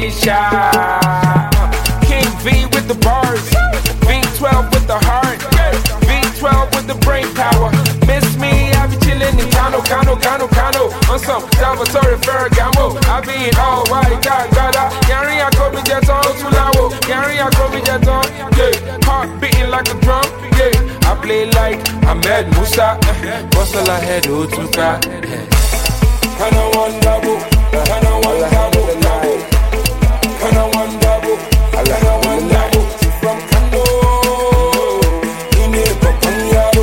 Asia. King V with the bars, V12 with the heart, V12 with the brain power. Miss me, I be chillin' in Kano. On some Salvatore Ferragamo. I be in all white, Gada. Gary, I call me jet on Tulawo. Gary, I call me jet on, yeah. Heart beating like a drum, yeah. I play like Ahmed Musa, Bosala head, Otuka. Kana one double, kana one double, kana one double, kana one double. From Kano, in a Papanyaro,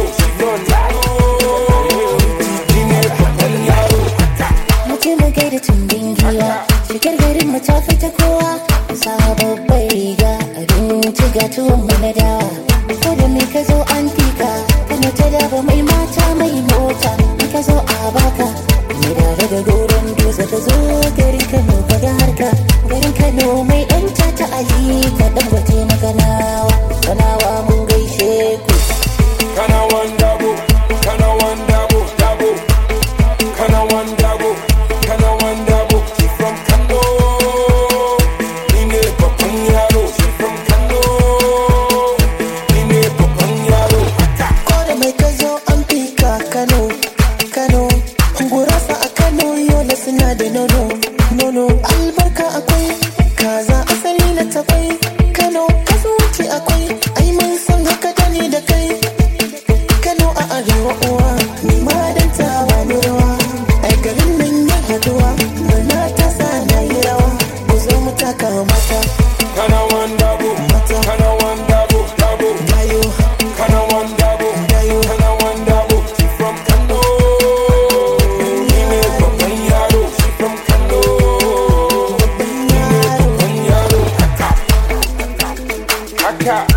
mutum ga da tumbin giwa, shigar garin mu ta fita kowa. Sababbar riga, abinci ga tuwon mu na dawa. Ko da me ka zo an fika, kana ta daba mai mata mai mota. In ka zo a baka, mai daga goron dutse ka zo garin Kano ka ga harka. Garin Kano mai ɗan tata Ali ka ɗan gwate na Kanawa. Kanawa mun gaishe ku. Kana one double, kana one double, double. Kana one double, kana one double. She from Kano, in a Papanyaro. She from Kano, in a Papanyaro. Ko da mai ka zo an fika Kano, Kano. Gurasa a Kano yola suna da nono. Albarka akwai, kaza asali na takwai. Kano kasuwanci akwai, ai mun san haka da ni da kai. Kano a arewa uwa, ni ma dan ta bani rawa. Ai garin nan ya haduwa, murna ta sa na yi rawa. Ku zo mu taka mata, Kana one double, mata. kana one double, double. Dayo, Kana one double, dayo. kana one double. She from Kano, in a Papanyaro. She from Kano, in a Papanyaro. Haka.